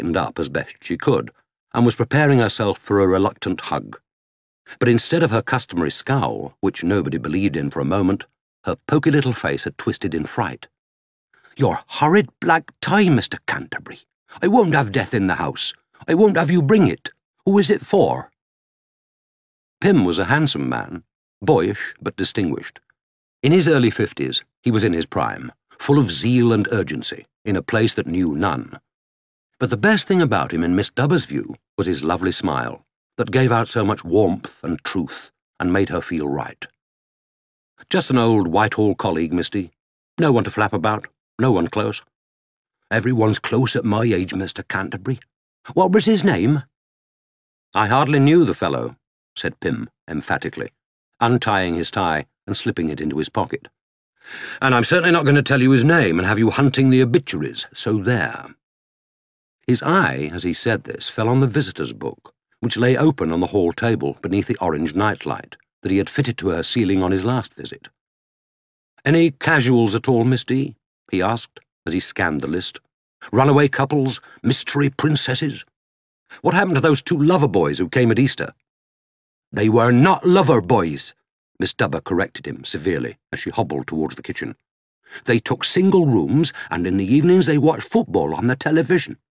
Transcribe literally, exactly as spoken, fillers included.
straightened up as best she could, and was preparing herself for a reluctant hug. But instead of her customary scowl, which nobody believed in for a moment, her poky little face had twisted in fright. "Your horrid black tie, Mister Canterbury! I won't have death in the house. I won't have you bring it. Who is it for?" Pym was a handsome man, boyish but distinguished. In his early fifties, he was in his prime, full of zeal and urgency, in a place that knew none. But the best thing about him, in Miss Dubber's view, was his lovely smile, that gave out so much warmth and truth, and made her feel right. "Just an old Whitehall colleague, Misty. No one to flap about, no one close." "Everyone's close at my age, Mister Canterbury. What was his name?" "I hardly knew the fellow," said Pym emphatically, untying his tie and slipping it into his pocket. "And I'm certainly not going to tell you his name and have you hunting the obituaries, so there." His eye, as he said this, fell on the visitor's book, which lay open on the hall table beneath the orange nightlight that he had fitted to her ceiling on his last visit. "Any casuals at all, Miss D?" he asked, as he scanned the list. "Runaway couples, mystery princesses? What happened to those two lover boys who came at Easter?" "They were not lover boys," Miss Dubber corrected him severely as she hobbled towards the kitchen. "They took single rooms, and in the evenings they watched football on the television.